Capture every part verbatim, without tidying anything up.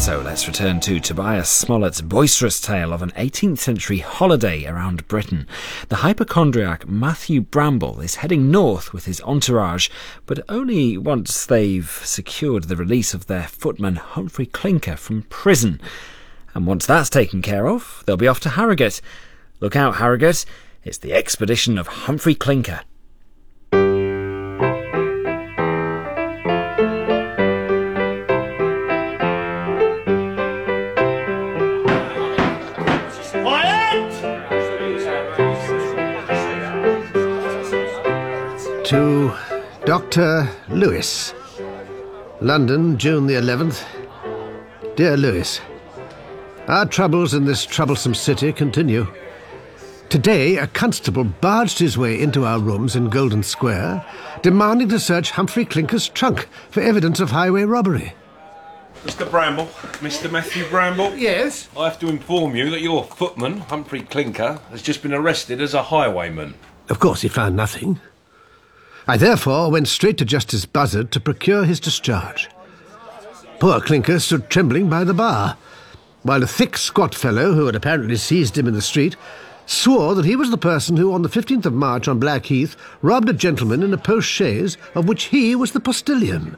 So let's return to Tobias Smollett's boisterous tale of an eighteenth century holiday around Britain. The hypochondriac Matthew Bramble is heading north with his entourage, but only once they've secured the release of their footman Humphrey Clinker from prison. And once that's taken care of, they'll be off to Harrogate. Look out, Harrogate, it's the expedition of Humphrey Clinker. To Doctor Lewis. London, June the eleventh. Dear Lewis, our troubles in this troublesome city continue. Today, a constable barged his way into our rooms in Golden Square, demanding to search Humphrey Clinker's trunk for evidence of highway robbery. Mister Bramble, Mister Matthew Bramble. Yes? I have to inform you that your footman, Humphrey Clinker, has just been arrested as a highwayman. Of course he found nothing. I therefore went straight to Justice Buzzard to procure his discharge. Poor Clinker stood trembling by the bar, while a thick, squat fellow, who had apparently seized him in the street, swore that he was the person who, on the fifteenth of March on Blackheath, robbed a gentleman in a post-chaise of which he was the postilion.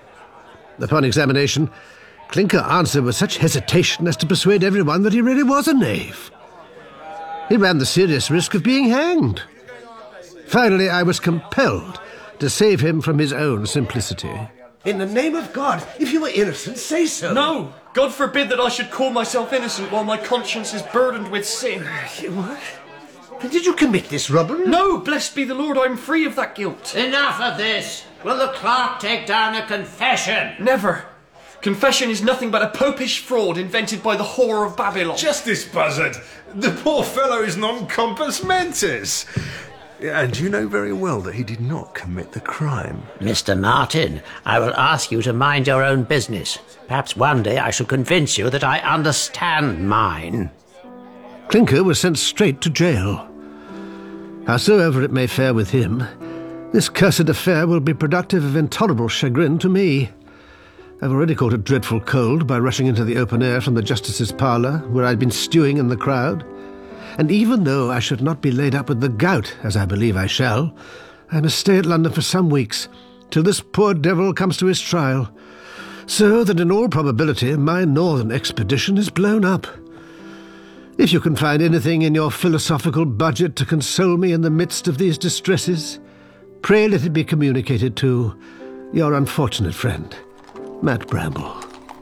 Upon examination, Clinker answered with such hesitation as to persuade everyone that he really was a knave. He ran the serious risk of being hanged. Finally, I was compelled to save him from his own simplicity. In the name of God, if you were innocent, say so. No! God forbid that I should call myself innocent while my conscience is burdened with sin. What? Then did you commit this robbery? No, blessed be the Lord, I'm free of that guilt. Enough of this! Will the clerk take down a confession? Never. Confession is nothing but a popish fraud invented by the whore of Babylon. Justice Buzzard, the poor fellow is non compos mentis. And you know very well that he did not commit the crime. Mister Martin, I will ask you to mind your own business. Perhaps one day I shall convince you that I understand mine. Clinker was sent straight to jail. Howsoever it may fare with him, this cursed affair will be productive of intolerable chagrin to me. I've already caught a dreadful cold by rushing into the open air from the Justice's parlour, where I'd been stewing in the crowd. And even though I should not be laid up with the gout, as I believe I shall, I must stay at London for some weeks, till this poor devil comes to his trial, so that in all probability my northern expedition is blown up. If you can find anything in your philosophical budget to console me in the midst of these distresses, pray let it be communicated to your unfortunate friend, Matt Bramble.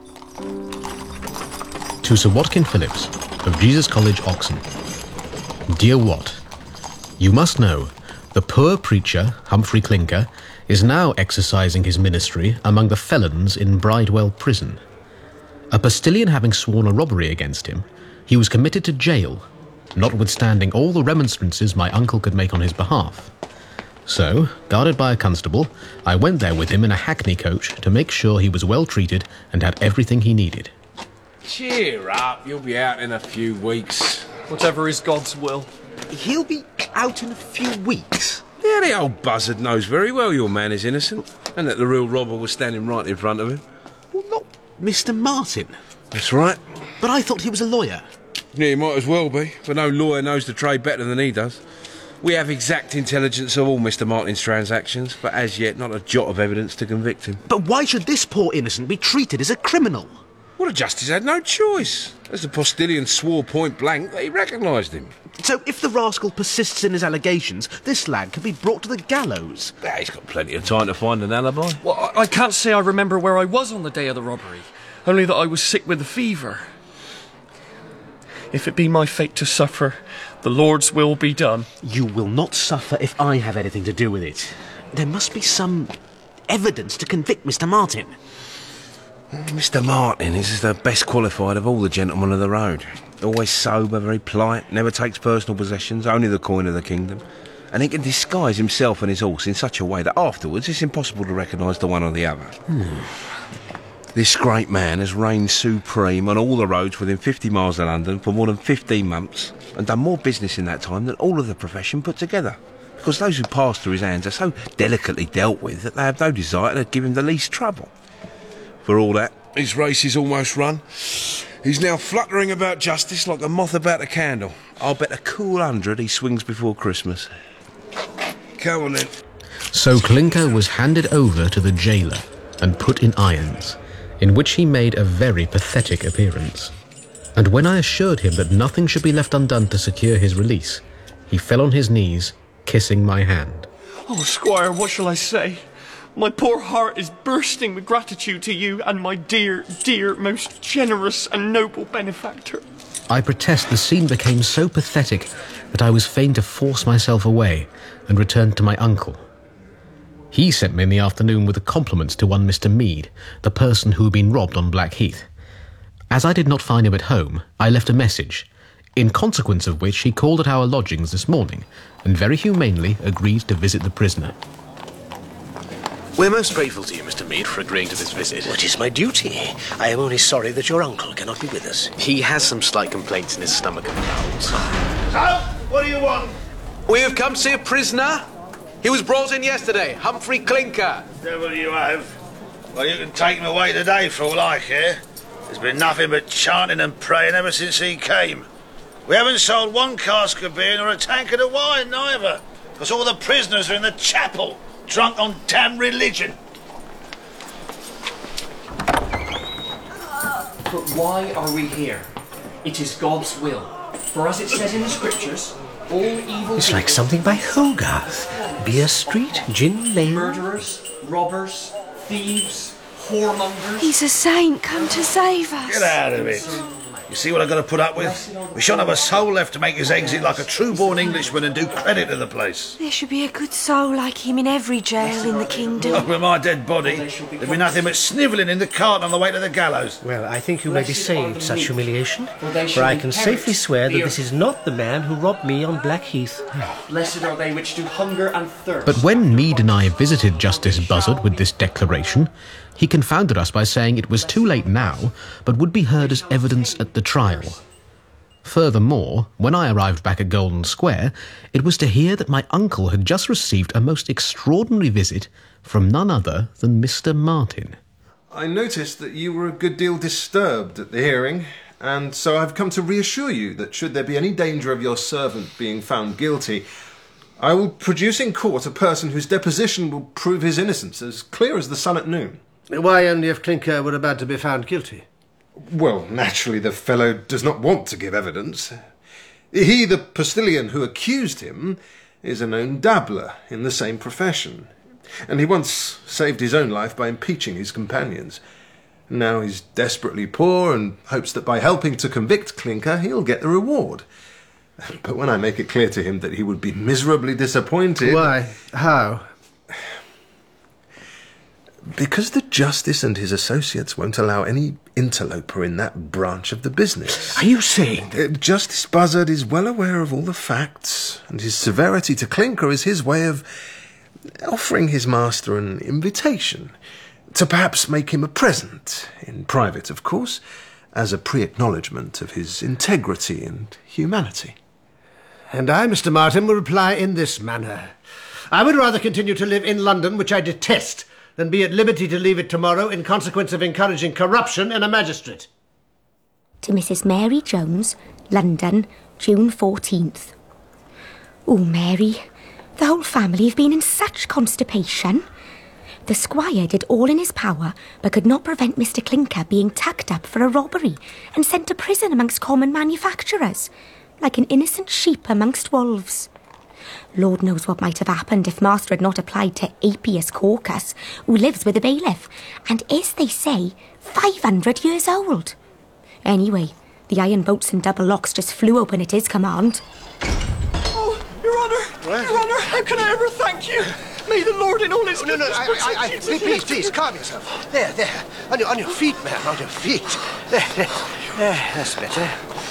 To Sir Watkin Phillips, of Jesus College, Oxon. Dear Wat, you must know, the poor preacher, Humphrey Clinker, is now exercising his ministry among the felons in Bridewell Prison. A postilion having sworn a robbery against him, he was committed to jail, notwithstanding all the remonstrances my uncle could make on his behalf. So, guarded by a constable, I went there with him in a hackney coach to make sure he was well treated and had everything he needed. Cheer up, you'll be out in a few weeks. Whatever is God's will. He'll be out in a few weeks. Yeah, the old buzzard knows very well your man is innocent, and that the real robber was standing right in front of him. Well, not Mister Martin. That's right. But I thought he was a lawyer. Yeah, he might as well be, but no lawyer knows the trade better than he does. We have exact intelligence of all Mister Martin's transactions, but as yet not a jot of evidence to convict him. But why should this poor innocent be treated as a criminal? Well, the justice had no choice, as the postilion swore point blank that he recognised him. So if the rascal persists in his allegations, this lad can be brought to the gallows. Yeah, he's got plenty of time to find an alibi. Well, I, I can't say I remember where I was on the day of the robbery, only that I was sick with a fever. If it be my fate to suffer, the Lord's will be done. You will not suffer if I have anything to do with it. There must be some evidence to convict Mister Martin. Mister Martin is the best qualified of all the gentlemen of the road. Always sober, very polite, never takes personal possessions, only the coin of the kingdom. And he can disguise himself and his horse in such a way that afterwards it's impossible to recognise the one or the other. Hmm. This great man has reigned supreme on all the roads within fifty miles of London for more than fifteen months and done more business in that time than all of the profession put together. Because those who pass through his hands are so delicately dealt with that they have no desire to give him the least trouble. For all that, His race is almost run. He's now fluttering about justice like a moth about a candle. I'll bet a cool hundred he swings before Christmas. Come on then. So Clinker was handed over to the jailer and put in irons, in which he made a very pathetic appearance. And when I assured him that nothing should be left undone to secure his release, he fell on his knees, kissing my hand. Oh, Squire, what shall I say? My poor heart is bursting with gratitude to you and my dear, dear, most generous and noble benefactor. I protest the scene became so pathetic that I was fain to force myself away and return to my uncle. He sent me in the afternoon with the compliments to one Mister Meade, the person who had been robbed on Blackheath. As I did not find him at home, I left a message, in consequence of which he called at our lodgings this morning and very humanely agreed to visit the prisoner. We're most grateful to you, Mister Meade, for agreeing to this visit. It is my duty. I am only sorry that your uncle cannot be with us. He has some slight complaints in his stomach and bowels. So, what do you want? We have come to see a prisoner. He was brought in yesterday, Humphrey Clinker. Devil you have. Well, you can take him away today for all I care. There's been nothing but chanting and praying ever since he came. We haven't sold one cask of beer nor a tankard of wine, neither, because all the prisoners are in the chapel, drunk on damn religion. But why are we here? It is God's will. For as it says in the scriptures, all evil... It's like something by Hogarth. Beer Street, Gin Lane... Murderers, robbers, thieves, whoremongers... He's a saint come to save us. Get out of it. You see what I've got to put up with? We shan't have a soul left to make his exit like a true-born Englishman and do credit to the place. There should be a good soul like him in every jail in the kingdom. Oh, with my dead body, there'd be nothing but snivelling in the cart on the way to the gallows. Well, I think you may be saved such humiliation, for I can safely swear that this is not the man who robbed me on Blackheath. Blessed are they which do hunger and thirst. But when Meade and I visited Justice Buzzard with this declaration, he confounded us by saying it was too late now, but would be heard as evidence at the trial. Furthermore, when I arrived back at Golden Square, it was to hear that my uncle had just received a most extraordinary visit from none other than Mister Martin. I noticed that you were a good deal disturbed at the hearing, and so I've come to reassure you that should there be any danger of your servant being found guilty, I will produce in court a person whose deposition will prove his innocence as clear as the sun at noon. Why only if Clinker were about to be found guilty? Well, naturally the fellow does not want to give evidence. He, the postillion who accused him, is a known dabbler in the same profession, and he once saved his own life by impeaching his companions. Now he's desperately poor and hopes that by helping to convict Clinker he'll get the reward. But when I make it clear to him that he would be miserably disappointed... Why? How? Because the Justice and his associates won't allow any interloper in that branch of the business. Are you saying that... Uh, Justice Buzzard is well aware of all the facts, and his severity to Clinker is his way of offering his master an invitation to perhaps make him a present, in private, of course, as a pre-acknowledgement of his integrity and humanity. And I, Mister Martin, will reply in this manner. I would rather continue to live in London, which I detest, than be at liberty to leave it tomorrow in consequence of encouraging corruption in a magistrate. To Missus Mary Jones, London, June fourteenth. Oh, Mary, the whole family have been in such constipation. The squire did all in his power, but could not prevent Mister Clinker being tucked up for a robbery and sent to prison amongst common manufacturers, like an innocent sheep amongst wolves. Lord knows what might have happened if Master had not applied to Apius Caucus, who lives with the bailiff, and is, they say, five hundred years old. Anyway, the iron bolts and double locks just flew open at his command. Oh, Your Honour! Your Honour, how can I ever thank you? May the Lord in all his No, no, no, I, I, I, please, please, please, calm yourself. There, there, on your, on your feet, ma'am, on your feet. There, there, there, that's better.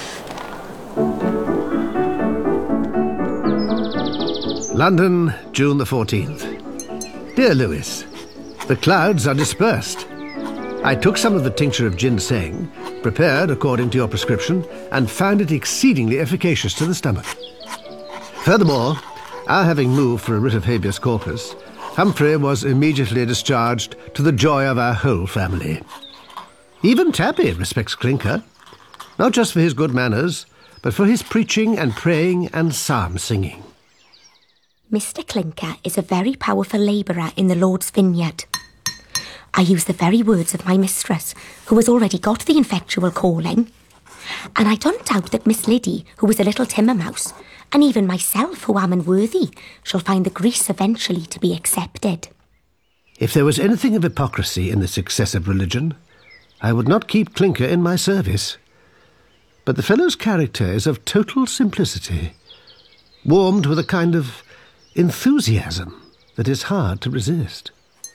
London, June the fourteenth. Dear Lewis, the clouds are dispersed. I took some of the tincture of ginseng, prepared according to your prescription, and found it exceedingly efficacious to the stomach. Furthermore, our having moved for a writ of habeas corpus, Humphrey was immediately discharged to the joy of our whole family. Even Tabby respects Clinker, not just for his good manners, but for his preaching and praying and psalm singing. Mister Clinker is a very powerful labourer in the Lord's vineyard. I use the very words of my mistress, who has already got the effectual calling. And I don't doubt that Miss Liddy, who is a little timber mouse, and even myself, who am unworthy, shall find the grace eventually to be accepted. If there was anything of hypocrisy in this excessive religion, I would not keep Clinker in my service. But the fellow's character is of total simplicity, warmed with a kind of enthusiasm that is hard to resist.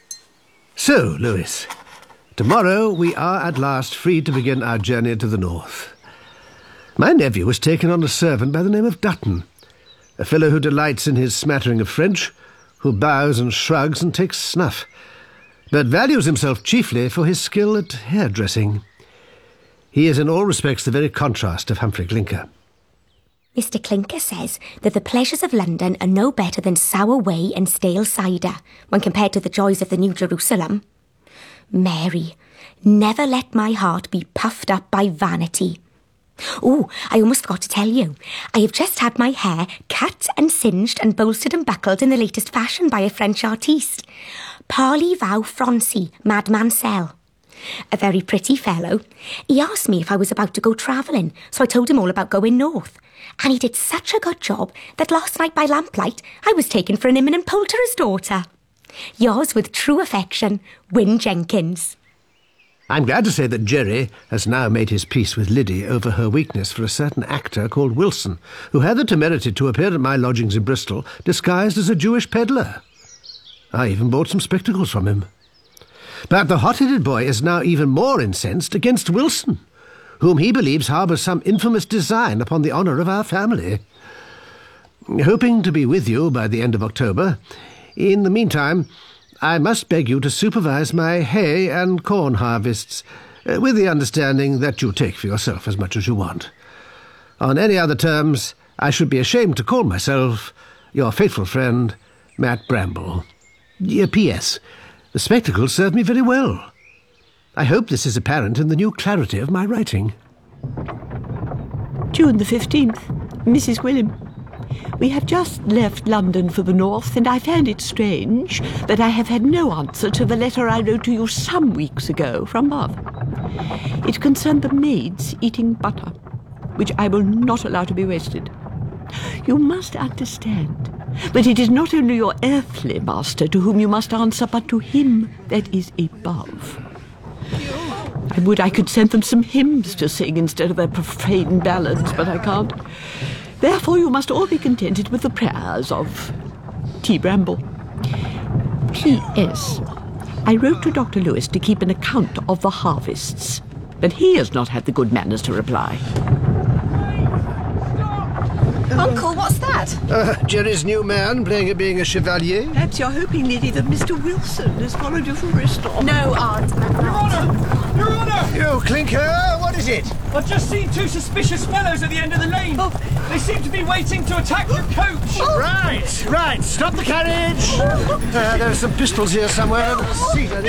So, Lewis, tomorrow we are at last free to begin our journey to the north. My nephew was taken on a servant by the name of Dutton, a fellow who delights in his smattering of French, who bows and shrugs and takes snuff, but values himself chiefly for his skill at hairdressing. He is in all respects the very contrast of Humphrey Clinker. Mister Clinker says that the pleasures of London are no better than sour whey and stale cider when compared to the joys of the New Jerusalem. Mary, never let my heart be puffed up by vanity. Oh, I almost forgot to tell you. I have just had my hair cut and singed and bolstered and buckled in the latest fashion by a French artiste. Parlez-vous Français, Mademoiselle. A very pretty fellow. He asked me if I was about to go travelling, so I told him all about going north. And he did such a good job that last night by lamplight I was taken for an imminent poulterer's daughter. Yours with true affection, Wyn Jenkins. I'm glad to say that Jerry has now made his peace with Liddy over her weakness for a certain actor called Wilson, who had the temerity to appear at my lodgings in Bristol disguised as a Jewish peddler. I even bought some spectacles from him. But the hot-headed boy is now even more incensed against Wilson, whom he believes harbours some infamous design upon the honour of our family. Hoping to be with you by the end of October, in the meantime, I must beg you to supervise my hay and corn harvests, uh, with the understanding that you take for yourself as much as you want. On any other terms, I should be ashamed to call myself your faithful friend, Matt Bramble. Uh, P S. The spectacles serve me very well. I hope this is apparent in the new clarity of my writing. June the fifteenth. Missus Gwilym. We have just left London for the north, and I find it strange that I have had no answer to the letter I wrote to you some weeks ago from Bath. It concerned the maids eating butter, which I will not allow to be wasted. You must understand that it is not only your earthly master to whom you must answer, but to him that is above. I would I could send them some hymns to sing instead of their profane ballads, but I can't. Therefore you must all be contented with the prayers of T. Bramble. P S. I wrote to Doctor Lewis to keep an account of the harvests, but he has not had the good manners to reply. Uncle, what's that? Uh, Jerry's new man playing at being a chevalier. Perhaps you're hoping, Liddy, that Mister Wilson has followed you from Bristol. No, Aunt. Your Honour! Your Honour! You, Clinker, what is it? I've just seen two suspicious fellows at the end of the lane. Oh. They seem to be waiting to attack your coach. Oh. Right, right, stop the carriage. Uh, there are some pistols here somewhere. See, no,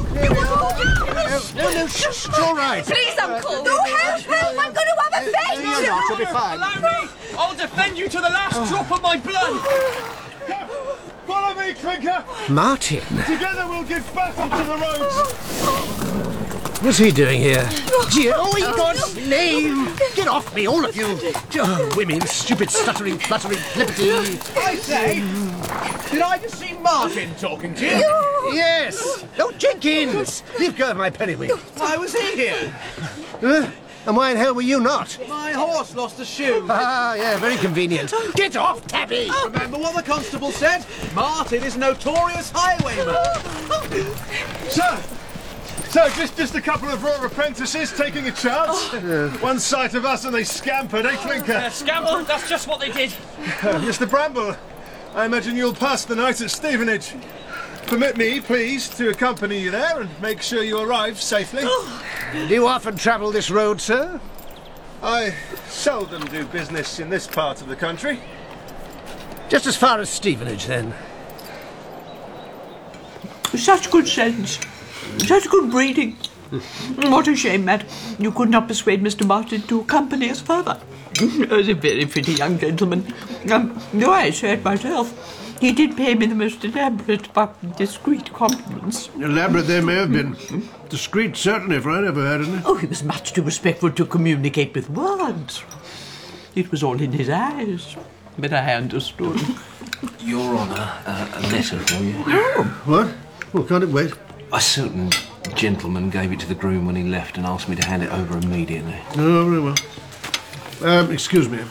no, no, shh, it's all right. Please, Uncle. No, help, help, I'm going to have a fit. You're not, you'll be fine. Allow me. I'll defend you to the last oh. drop of my blood. Follow me, Clinker. Martin. Together we'll give battle to the roads. What's he doing here? Dear, oh, in God's name! Get off me, all of you! Oh, women, stupid, stuttering, fluttering, flippity. I say, did I just see Martin talking to you? Yes! Oh, Jenkins! Leave go of my periwig. Why was he here? Uh, and why in hell were you not? My horse lost a shoe. Ah, yeah, very convenient. Get off, Tabby! Oh. Remember what the constable said? Martin is a notorious highwayman. Sir! So, just just a couple of raw apprentices taking a chance. Oh. One sight of us and they scampered, eh, Clinker? Uh, scamper? That's just what they did. Uh, Mister Bramble, I imagine you'll pass the night at Stevenage. Permit me, please, to accompany you there and make sure you arrive safely. Oh. Do you often travel this road, sir? I seldom do business in this part of the country. Just as far as Stevenage, then. Such good sense. Such good breeding. What a shame, Matt. You could not persuade Mister Martin to accompany us further. Oh, a very pretty young gentleman. Um, though I say it myself, he did pay me the most elaborate but discreet compliments. Elaborate they may have been. Discreet, certainly, for I never heard any. Oh, he was much too respectful to communicate with words. It was all in his eyes, but I understood. Your Honour, uh, a letter for you. Oh, what? Well, can't it wait? A certain gentleman gave it to the groom when he left and asked me to hand it over immediately. Oh, very well. Um, excuse me.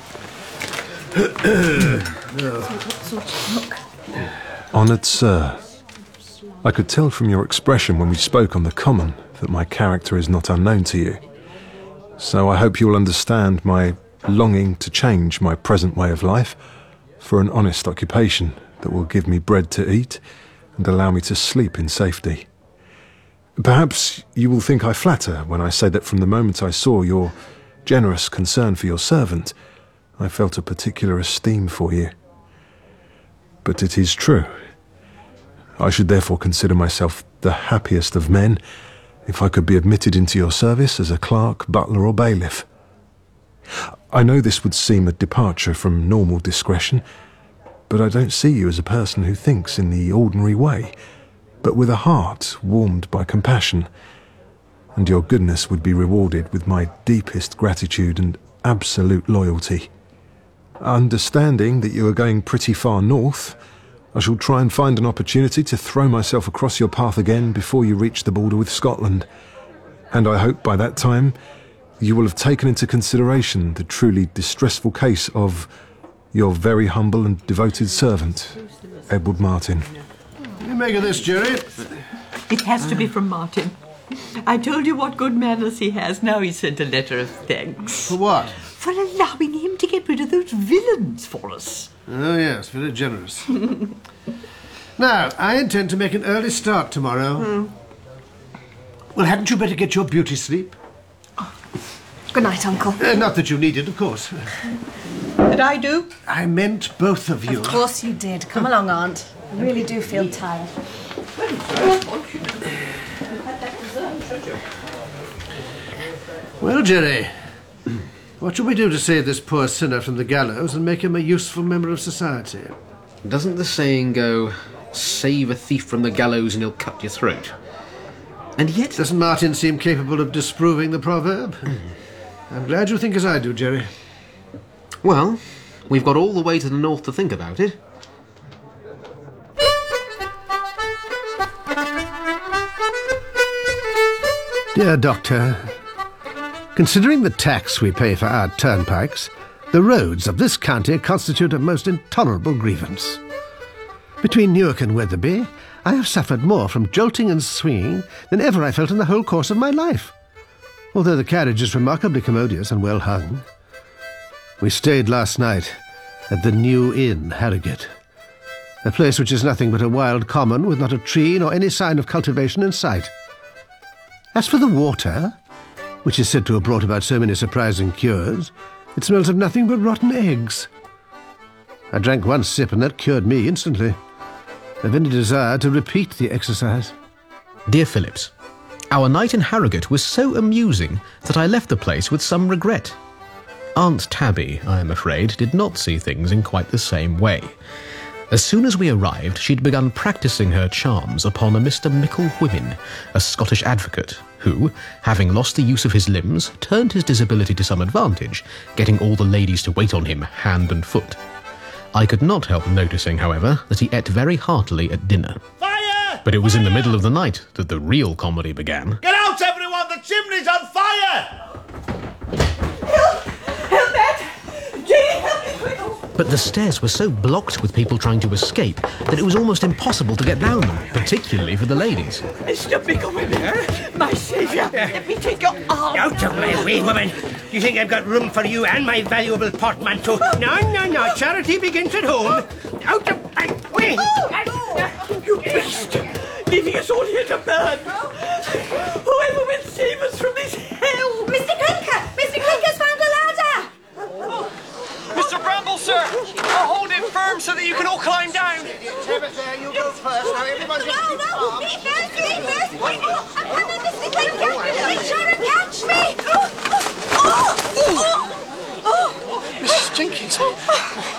Honoured Sir, I could tell from your expression when we spoke on the common that my character is not unknown to you. So I hope you will understand my longing to change my present way of life for an honest occupation that will give me bread to eat and allow me to sleep in safety. Perhaps you will think I flatter when I say that from the moment I saw your generous concern for your servant, I felt a particular esteem for you. But it is true. I should therefore consider myself the happiest of men if I could be admitted into your service as a clerk, butler or bailiff. I know this would seem a departure from normal discretion, but I don't see you as a person who thinks in the ordinary way, but with a heart warmed by compassion, and your goodness would be rewarded with my deepest gratitude and absolute loyalty. Understanding that you are going pretty far north, I shall try and find an opportunity to throw myself across your path again before you reach the border with Scotland, and I hope by that time you will have taken into consideration the truly distressful case of your very humble and devoted servant, Edward Martin. What do you make of this, Jerry? It has to be from Martin. I told you what good manners he has. Now he sent a letter of thanks. For what? For allowing him to get rid of those villains for us. Oh, yes, very generous. Now, I intend to make an early start tomorrow. Mm. Well, hadn't you better get your beauty sleep? Good night, Uncle. Uh, not that you need it, of course. Did I do? I meant both of you. Of course you did. Come along, Aunt. I really do feel tired. Well, Jerry, what shall we do to save this poor sinner from the gallows and make him a useful member of society? Doesn't the saying go, save a thief from the gallows and he'll cut your throat? And yet... Doesn't Martin seem capable of disproving the proverb? I'm glad you think as I do, Jerry. Well, we've got all the way to the north to think about it. Dear Doctor, considering the tax we pay for our turnpikes, the roads of this county constitute a most intolerable grievance. Between Newark and Wetherby, I have suffered more from jolting and swinging than ever I felt in the whole course of my life, although the carriage is remarkably commodious and well hung. We stayed last night at the New Inn, Harrogate, a place which is nothing but a wild common with not a tree nor any sign of cultivation in sight. As for the water, which is said to have brought about so many surprising cures, it smells of nothing but rotten eggs. I drank one sip and that cured me instantly. I've any desire to repeat the exercise. Dear Phillips, our night in Harrogate was so amusing that I left the place with some regret. Aunt Tabby, I am afraid, did not see things in quite the same way. As soon as we arrived, she'd begun practising her charms upon a Mister Micklewhimmen, a Scottish advocate, who, having lost the use of his limbs, turned his disability to some advantage, getting all the ladies to wait on him hand and foot. I could not help noticing, however, that he ate very heartily at dinner. Fire! But it was in the middle of the night that the real comedy began. Get out, everyone! The chimney's on fire! Help, Matt! Jenny, help me quick! But the stairs were so blocked with people trying to escape that it was almost impossible to get down them, particularly for the ladies. Mister Micklewhimmen, my saviour, let me take your arm. Out of my way, woman! You think I've got room for you and my valuable portmanteau? No, no, no. Charity begins at home. Out of my way! You beast! Leaving us all here to burn! Whoever will save us from this hell! Mister Clinker! Mister Clinker's found a ladder! Mister Bramble, sir! I'll hold it firm so that you can all climb down. You go first. Now, everyone just No, no! Me first! Me first! I'm coming, Mister Clinker!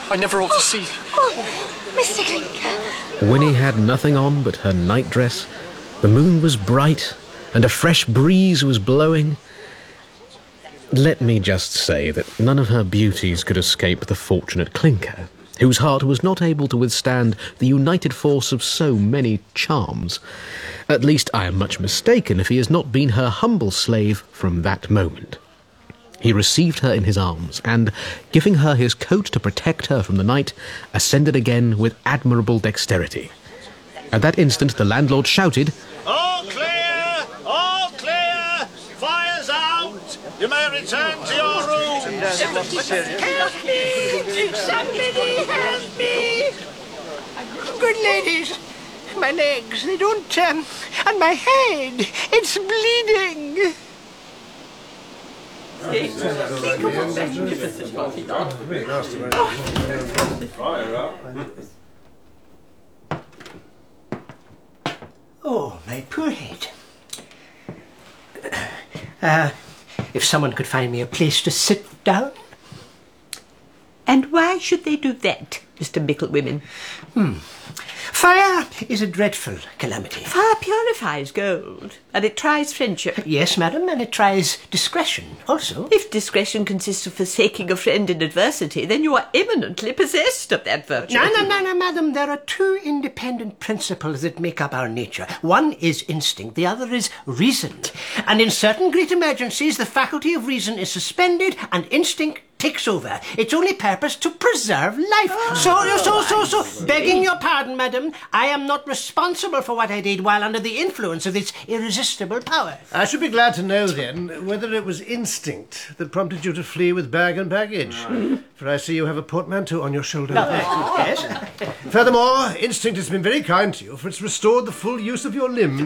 I never ought to see... Oh, Mister Clinker. Winnie had nothing on but her nightdress. The moon was bright, and a fresh breeze was blowing. Let me just say that none of her beauties could escape the fortunate Clinker, whose heart was not able to withstand the united force of so many charms. At least I am much mistaken if he has not been her humble slave from that moment. He received her in his arms, and, giving her his coat to protect her from the night, ascended again with admirable dexterity. At that instant the landlord shouted, All clear! All clear! Fire's out! You may return to your rooms! Help me! Somebody help me! Good ladies, my legs, they don't, um, and my head, it's bleeding. Oh, my poor head. Uh, if someone could find me a place to sit down. And why should they do that, Mister Micklewimmin? Hmm. Fire is a dreadful calamity. Fire purifies gold, and it tries friendship. Yes, madam, and it tries discretion also. If discretion consists of forsaking a friend in adversity, then you are eminently possessed of that virtue. No, no, no, no, madam. There are two independent principles that make up our nature. One is instinct, the other is reason. And in certain great emergencies, the faculty of reason is suspended and instinct takes over. Its only purpose to preserve life. Oh, so, so, so, so, begging your pardon, madam, I am not responsible for what I did while under the influence of its irresistible power. I should be glad to know, then, whether it was instinct that prompted you to flee with bag and baggage. Mm. For I see you have a portmanteau on your shoulder. No, yes. Furthermore, instinct has been very kind to you, for it's restored the full use of your limbs.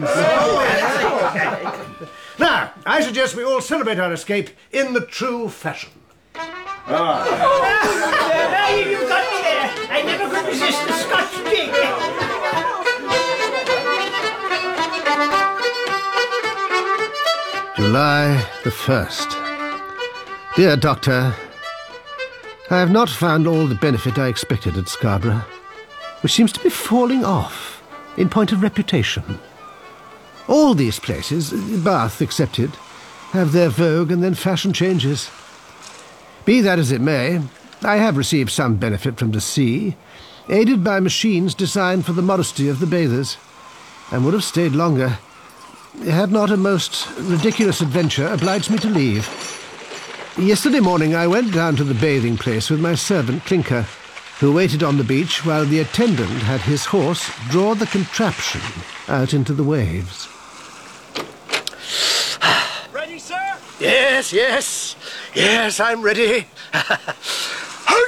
Now, I suggest we all celebrate our escape in the true fashion. Ah. Oh, you got me there. I never could resist the Scotch jig. July the first. Dear Doctor, I have not found all the benefit I expected at Scarborough, which seems to be falling off in point of reputation. All these places, Bath excepted, have their vogue and then fashion changes. Be that as it may, I have received some benefit from the sea, aided by machines designed for the modesty of the bathers, and would have stayed longer, had not a most ridiculous adventure obliged me to leave. Yesterday morning I went down to the bathing place with my servant Clinker, who waited on the beach while the attendant had his horse draw the contraption out into the waves. Ready, sir? Yes, yes. Yes, I'm ready. Oh,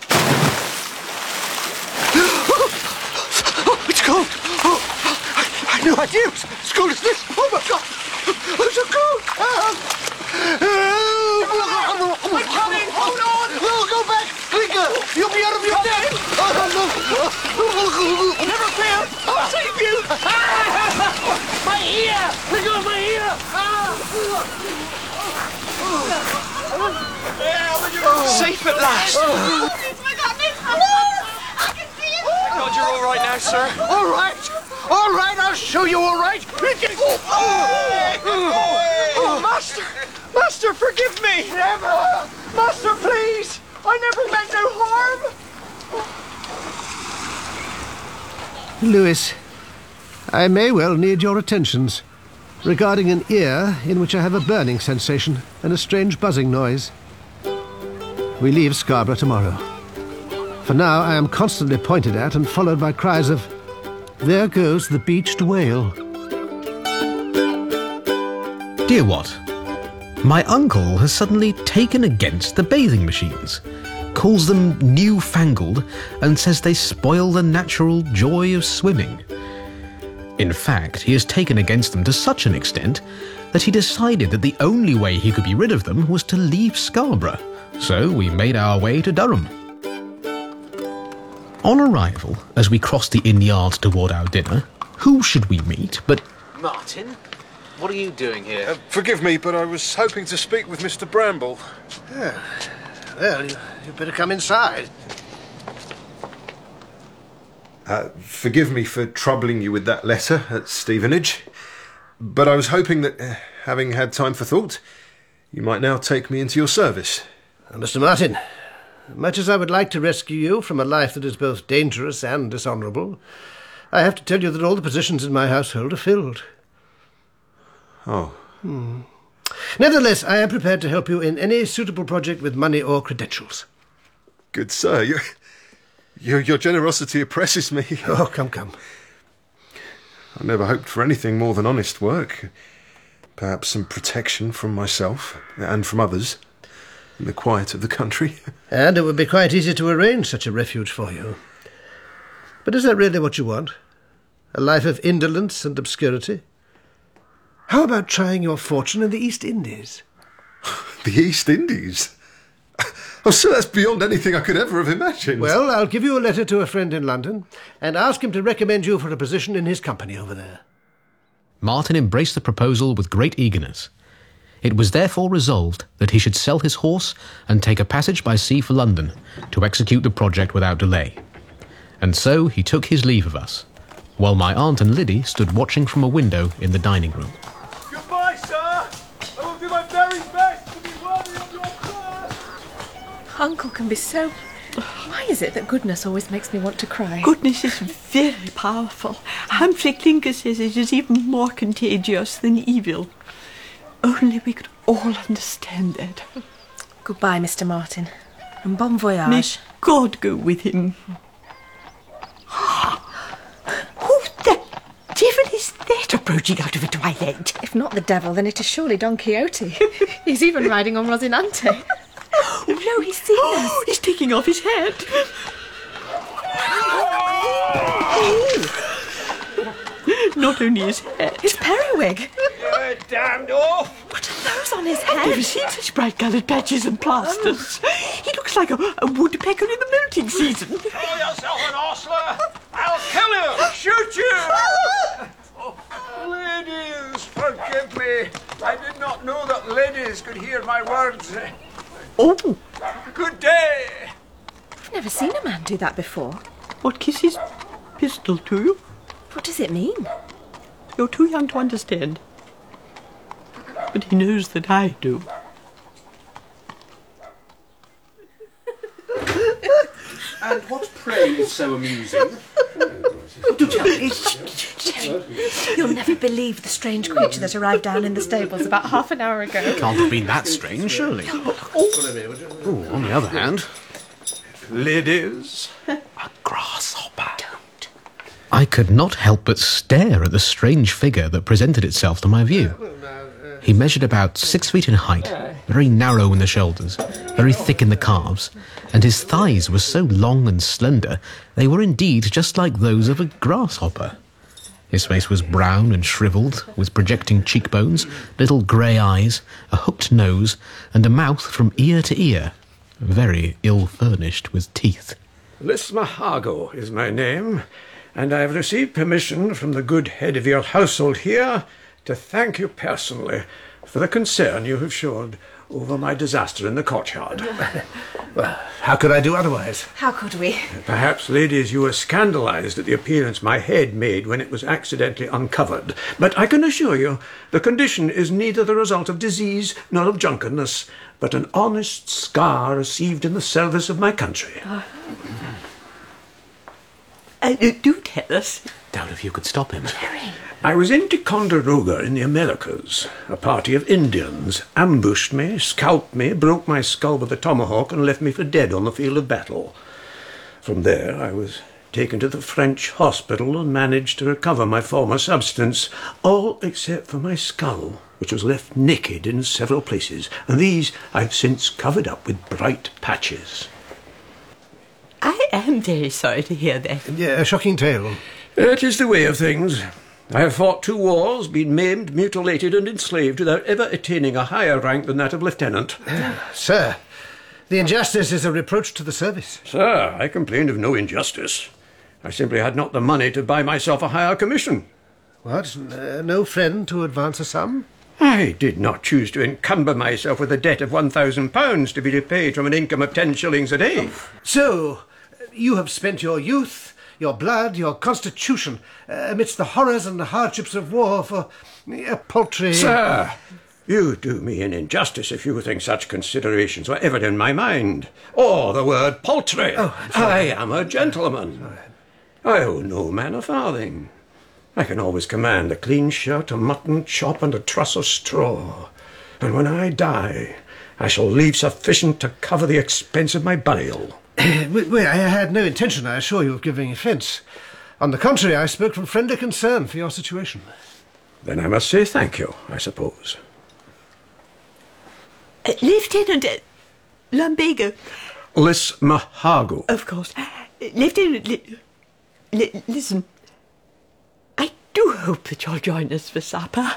it's cold. Oh, I, I had no idea it was as cold as this. Oh, my God. Oh, it's so cold. Oh, I'm coming. Hold on. No, go back. Clinker, you'll be out of your depth. Oh, never fear. I'll save you. My ear. Let go of my ear. Safe at last! Oh. God, you're all right now, sir? All right! All right, I'll show you all right! Oh, oh, Master! Master, forgive me! Never! Master, please! I never meant no harm! Lewis, I may well need your attentions regarding an ear in which I have a burning sensation and a strange buzzing noise. We leave Scarborough tomorrow. For now I am constantly pointed at and followed by cries of, "There goes the beached whale." Dear what? My uncle has suddenly taken against the bathing machines, calls them newfangled, and says they spoil the natural joy of swimming. In fact, he has taken against them to such an extent that he decided that the only way he could be rid of them was to leave Scarborough. So we made our way to Durham. On arrival, as we crossed the inn yard toward our dinner, who should we meet but... Martin, what are you doing here? Uh, forgive me, but I was hoping to speak with Mister Bramble. Yeah. Well, you, you'd better come inside. Uh, forgive me for troubling you with that letter at Stevenage, but I was hoping that, uh, having had time for thought, you might now take me into your service. Uh, Mister Martin, much as I would like to rescue you from a life that is both dangerous and dishonourable, I have to tell you that all the positions in my household are filled. Oh. Hmm. Nevertheless, I am prepared to help you in any suitable project with money or credentials. Good sir, you, your, your generosity oppresses me. Oh, come, come. I never hoped for anything more than honest work. Perhaps some protection from myself and from others in the quiet of the country. And it would be quite easy to arrange such a refuge for you. But is that really what you want? A life of indolence and obscurity? How about trying your fortune in the East Indies? The East Indies? Oh, sir, that's beyond anything I could ever have imagined. Well, I'll give you a letter to a friend in London and ask him to recommend you for a position in his company over there. Martin embraced the proposal with great eagerness. It was therefore resolved that he should sell his horse and take a passage by sea for London to execute the project without delay. And so he took his leave of us, while my aunt and Liddy stood watching from a window in the dining room. Goodbye, sir. I will do my very best to be worthy of your trust. Uncle can be so... Why is it that goodness always makes me want to cry? Goodness is very powerful. Humphrey Clinker says it is even more contagious than evil. Only we could all understand that. Goodbye, Mister Martin. And bon voyage. May God go with him. Who the devil is that approaching out of a twilight? If not the devil, then it is surely Don Quixote. He's even riding on Rocinante. Oh, no, he's seen us. He's taking off his hat. Not only his hat. His periwig. You're damned off. What are those on his I've head? never seen such bright-coloured patches and plasters. He looks like a, a woodpecker in the molting season. Throw yourself an ostler. I'll kill you. Shoot you. Oh, ladies, forgive me. I did not know that ladies could hear my words. Oh. Good day. I've never seen a man do that before. What kiss his pistol to you? What does it mean? You're too young to understand. But he knows that I do. And what, pray, is so amusing? Do tell me. Jerry, you'll never believe the strange creature that arrived down in the stables about half an hour ago. Can't have been that strange, surely. Oh, on the other hand... Ladies. A grasshopper. Don't. I could not help but stare at the strange figure that presented itself to my view. He measured about six feet in height, very narrow in the shoulders, very thick in the calves, and his thighs were so long and slender they were indeed just like those of a grasshopper. His face was brown and shrivelled, with projecting cheekbones, little grey eyes, a hooked nose, and a mouth from ear to ear, very ill-furnished with teeth. Lismahago is my name, and I have received permission from the good head of your household here to thank you personally for the concern you have showed over my disaster in the courtyard. Well, how could I do otherwise? How could we? Perhaps, ladies, you were scandalised at the appearance my head made when it was accidentally uncovered. But I can assure you the condition is neither the result of disease nor of drunkenness, but an honest scar received in the service of my country. Uh, uh, do tell us. Doubt if you could stop him. Jerry. I was in Ticonderoga in the Americas. A party of Indians ambushed me, scalped me, broke my skull with a tomahawk and left me for dead on the field of battle. From there I was taken to the French hospital and managed to recover my former substance, all except for my skull, which was left naked in several places, and these I've since covered up with bright patches. I am very sorry to hear that. Yeah, a shocking tale. It is the way of things. I have fought two wars, been maimed, mutilated and enslaved without ever attaining a higher rank than that of lieutenant. Sir, the injustice is a reproach to the service. Sir, I complained of no injustice. I simply had not the money to buy myself a higher commission. What? Uh, no friend to advance a sum? I did not choose to encumber myself with a debt of one thousand pounds to be repaid from an income of ten shillings a day. So, you have spent your youth, your blood, your constitution, uh, amidst the horrors and the hardships of war for a paltry... Sir, you do me an injustice if you think such considerations were ever in my mind. Or the word paltry. Oh, I am a gentleman. I owe no man a farthing. I can always command a clean shirt, a mutton chop, and a truss of straw. And when I die, I shall leave sufficient to cover the expense of my burial. Well, I had no intention, I assure you, of giving offence. On the contrary, I spoke from friendly concern for your situation. Then I must say thank you, I suppose. Uh, Lieutenant uh, Lumbago. Lismahago. Of course. Uh, Lieutenant, li- li- listen. I do hope that you'll join us for supper.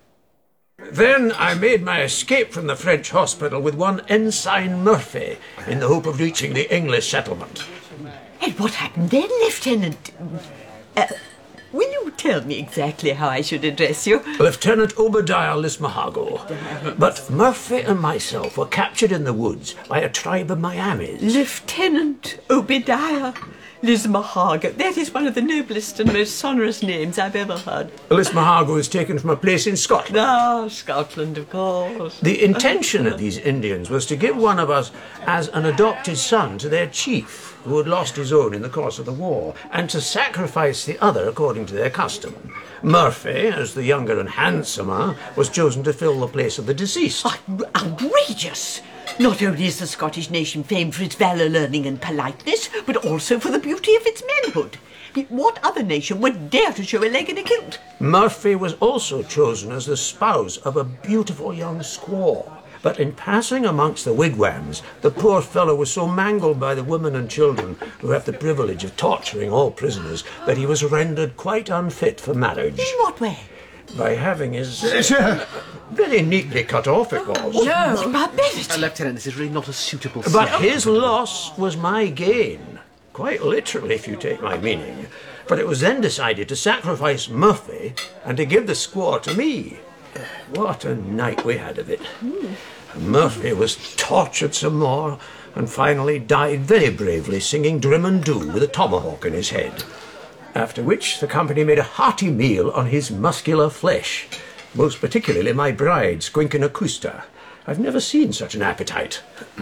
Then I made my escape from the French hospital with one Ensign Murphy in the hope of reaching the English settlement. And what happened then, Lieutenant? Uh, will you tell me exactly how I should address you? Lieutenant Obadiah Lismahago. But Murphy and myself were captured in the woods by a tribe of Miamis. Lieutenant Obadiah Lismahago. That is one of the noblest and most sonorous names I've ever heard. Lismahago was taken from a place in Scotland. Ah, Scotland, of course. The intention of these Indians was to give one of us as an adopted son to their chief, who had lost his own in the course of the war, and to sacrifice the other according to their custom. Murphy, as the younger and handsomer, was chosen to fill the place of the deceased. Oh, outrageous! Not only is the Scottish nation famed for its valour, learning and politeness, but also for the beauty of its manhood. What other nation would dare to show a leg in a kilt? Murphy was also chosen as the spouse of a beautiful young squaw. But in passing amongst the wigwams, the poor fellow was so mangled by the women and children who have the privilege of torturing all prisoners that he was rendered quite unfit for marriage. In what way? By having his... very neatly cut off it was. Oh, no, barbarity! Uh, Lieutenant, this is really not a suitable... But his loss was my gain. Quite literally, if you take my meaning. But it was then decided to sacrifice Murphy and to give the squaw to me. What a night we had of it. Mm. Murphy was tortured some more and finally died very bravely singing Drim and Do with a tomahawk in his head. After which the company made a hearty meal on his muscular flesh, most particularly my bride, Squinkanacusta. I've never seen such an appetite.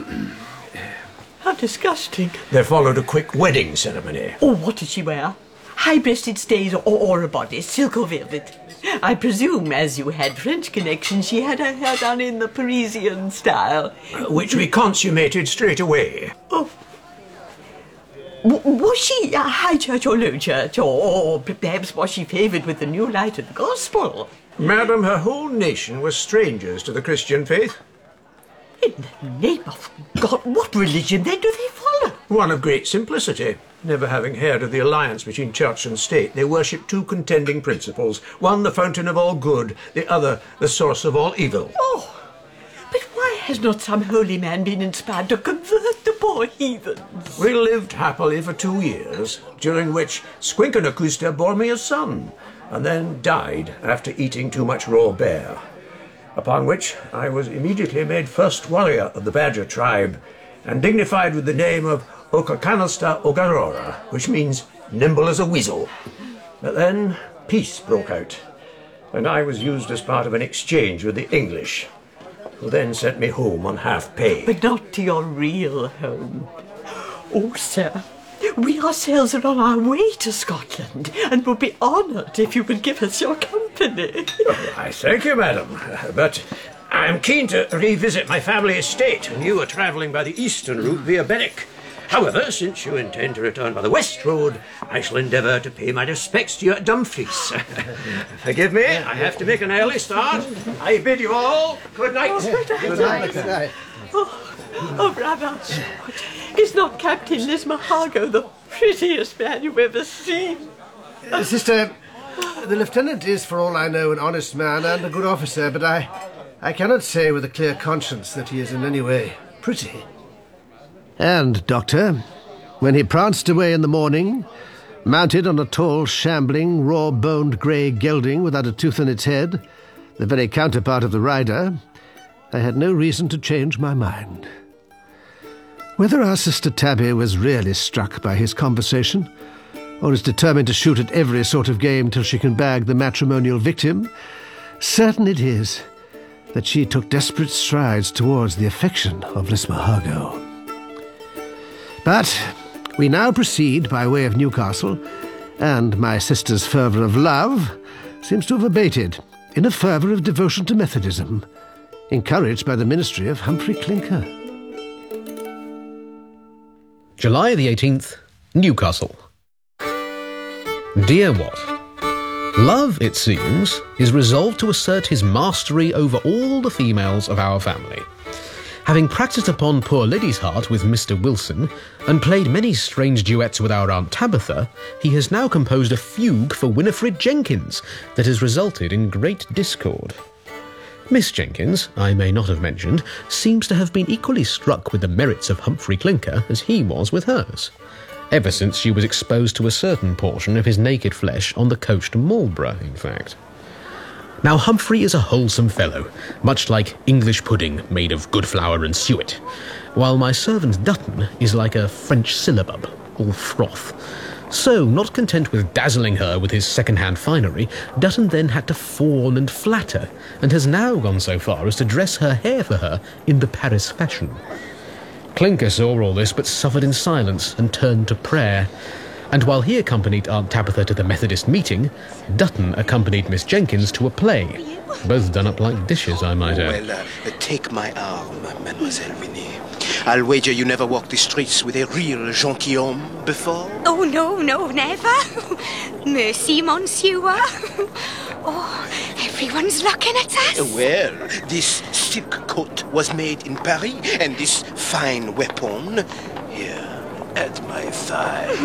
How disgusting. There followed a quick wedding ceremony. Oh, what did she wear? High-breasted stays or, or a bodice, silk or velvet? I presume, as you had French connections, she had her hair done in the Parisian style. Which we consummated straight away. Oh. W- was she a high church or low church? Or, or perhaps was she favoured with the new light of the gospel? Madam, her whole nation was strangers to the Christian faith. In the name of God, what religion then do they follow? One of great simplicity. Never having heard of the alliance between church and state, they worship two contending principles. One, the fountain of all good, the other, the source of all evil. Oh, but why has not some holy man been inspired to convert the poor heathens? We lived happily for two years, during which Squinkanacusta bore me a son, and then died after eating too much raw bear. Upon which I was immediately made first warrior of the Badger tribe, and dignified with the name of Okakanasta Ogarora, which means nimble as a weasel. But then peace broke out, and I was used as part of an exchange with the English, who then sent me home on half pay. But not to your real home. Oh, sir, we ourselves are on our way to Scotland, and would be honoured if you would give us your company. I thank you, madam, but I'm keen to revisit my family estate, and you are travelling by the eastern route via Berwick. However, since you intend to return by the west road, I shall endeavour to pay my respects to you at Dumfries. Forgive me, I have to make an early start. I bid you all good night. Oh, good night. Good night. Oh, oh, brother, is not Captain Lismahago the prettiest man you've ever seen? Uh, sister, the lieutenant is, for all I know, an honest man and a good officer, but I, I cannot say with a clear conscience that he is in any way pretty. And, Doctor, when he pranced away in the morning, mounted on a tall, shambling, raw-boned grey gelding without a tooth in its head, the very counterpart of the rider, I had no reason to change my mind. Whether our sister Tabby was really struck by his conversation, or is determined to shoot at every sort of game till she can bag the matrimonial victim, certain it is that she took desperate strides towards the affection of Lismahago. But we now proceed by way of Newcastle, and my sister's fervour of love seems to have abated in a fervour of devotion to Methodism, encouraged by the ministry of Humphrey Clinker. July the eighteenth, Newcastle. Dear Wat, Love, it seems, is resolved to assert his mastery over all the females of our family. Having practised upon poor Liddy's heart with Mister Wilson, and played many strange duets with our Aunt Tabitha, he has now composed a fugue for Winifred Jenkins that has resulted in great discord. Miss Jenkins, I may not have mentioned, seems to have been equally struck with the merits of Humphrey Clinker as he was with hers, ever since she was exposed to a certain portion of his naked flesh on the coach to Marlborough, in fact. Now, Humphrey is a wholesome fellow, much like English pudding made of good flour and suet, while my servant Dutton is like a French syllabub, all froth. So, not content with dazzling her with his second-hand finery, Dutton then had to fawn and flatter, and has now gone so far as to dress her hair for her in the Paris fashion. Clinker saw all this, but suffered in silence and turned to prayer. And while he accompanied Aunt Tabitha to the Methodist meeting, Dutton accompanied Miss Jenkins to a play. Both done up like dishes, I might add. Well, uh, take my arm, Mademoiselle Winnie. I'll wager you never walked the streets with a real gentilhomme before? Oh, no, no, never. Mercy, monsieur. Oh, everyone's looking at us. Well, this silk coat was made in Paris, and this fine weapon here at my thigh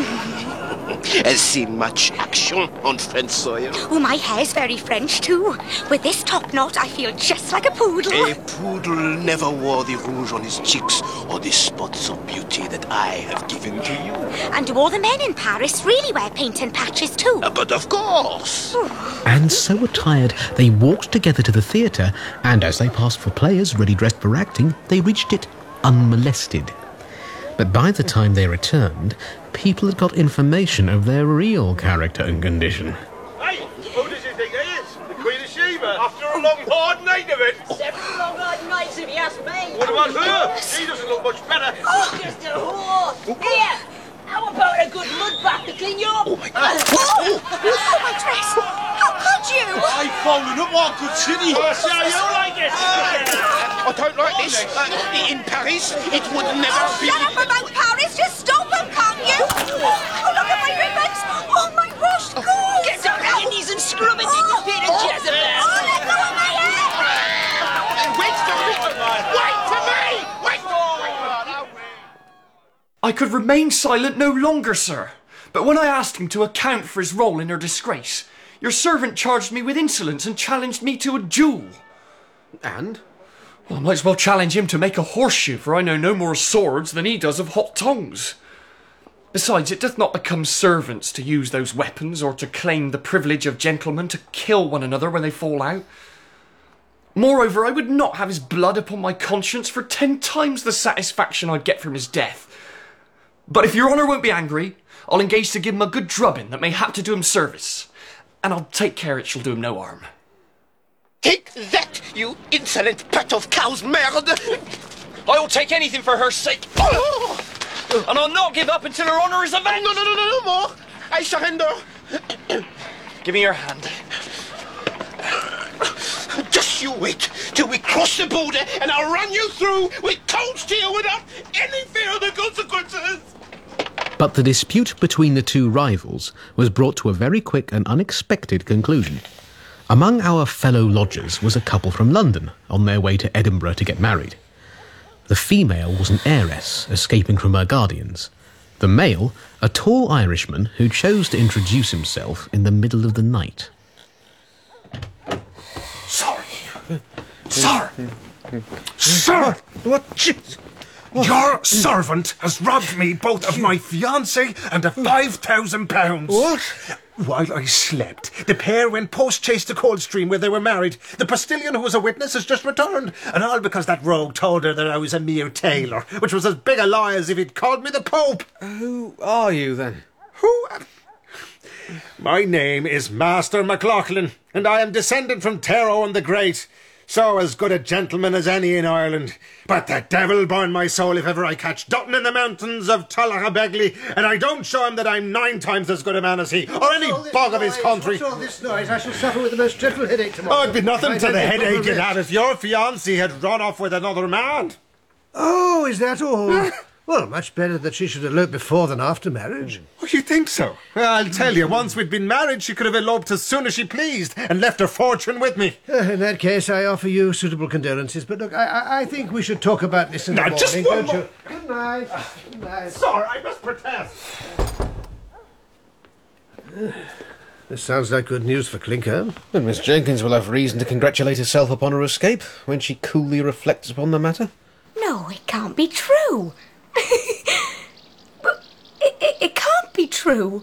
has seen much action on French soil. Oh, my hair's very French, too. With this top knot, I feel just like a poodle. A poodle never wore the rouge on his cheeks or the spots of beauty that I have given to you. And do all the men in Paris really wear paint and patches, too? Uh, but of course. And so attired, they walked together to the theatre, and as they passed for players ready dressed for acting, they reached it unmolested. But by the time they returned, people had got information of their real character and condition. Hey, who does you think he is? The Queen of Sheba? After a long, hard night of it? Several long, hard nights, if you ask me. What about her? She doesn't look much better. Oh, just a whore. Here, how about a good mud bath to clean you up? Oh, my God. Oh, oh, my dress. How could you? I folded up one good city. Oh, so you like it? I don't like this. Uh, in Paris, it would never oh, be... Shut up about Paris. Just stop them, can't you? Oh, look at my ribbons. Oh, my wash gold. Get down on your knees and scrub it, you oh, bit of Jezebel. Oh, let go of my hair. Wait for me. Wait for me. Wait for me. I could remain silent no longer, sir. But when I asked him to account for his role in her disgrace, your servant charged me with insolence and challenged me to a duel. And? Well, I might as well challenge him to make a horseshoe, for I know no more swords than he does of hot tongues. Besides, it doth not become servants to use those weapons, or to claim the privilege of gentlemen to kill one another when they fall out. Moreover, I would not have his blood upon my conscience for ten times the satisfaction I'd get from his death. But if your honour won't be angry, I'll engage to give him a good drubbing that may hap to do him service, and I'll take care it shall do him no harm. Take that, you insolent pat of cow's merde! I'll take anything for her sake. Oh! And I'll not give up until her honour is avenged. No, no, no, no, no more. I surrender. Give me your hand. Just you wait till we cross the border, and I'll run you through with cold steel without any fear of the consequences. But the dispute between the two rivals was brought to a very quick and unexpected conclusion. Among our fellow lodgers was a couple from London on their way to Edinburgh to get married. The female was an heiress escaping from her guardians. The male, a tall Irishman who chose to introduce himself in the middle of the night. Sorry. Sir! Sir! What? Your servant has robbed me both of my fiancée and a five thousand pounds. What? While I slept, the pair went post-chase to Coldstream where they were married. The postilion who was a witness has just returned. And all because that rogue told her that I was a mere tailor, which was as big a lie as if he'd called me the Pope. Who are you, then? Who? My name is Master MacLachlan, and I am descended from Tyrone the Great, so as good a gentleman as any in Ireland. But the devil burn my soul if ever I catch Dutton in the mountains of Tullahabegly, and I don't show him that I'm nine times as good a man as he, or any bog of his country. What's all this noise? I shall suffer with the most dreadful headache tomorrow. Oh, it'd be nothing I to the don't headache think you'd I'll have if your fiancée had run off with another man. Oh, is that all? Well, much better that she should elope before than after marriage. Oh, you think so? Well, I'll tell you, once we'd been married, she could have eloped as soon as she pleased and left her fortune with me. Uh, in that case, I offer you suitable condolences. But look, I, I, I think we should talk about this in the Now, morning, just one don't more- you? Good night. Good night. Sir, I must protest. This sounds like good news for Clinker. And Miss Jenkins will have reason to congratulate herself upon her escape when she coolly reflects upon the matter. No, it can't be true. But it, it, it can't be true.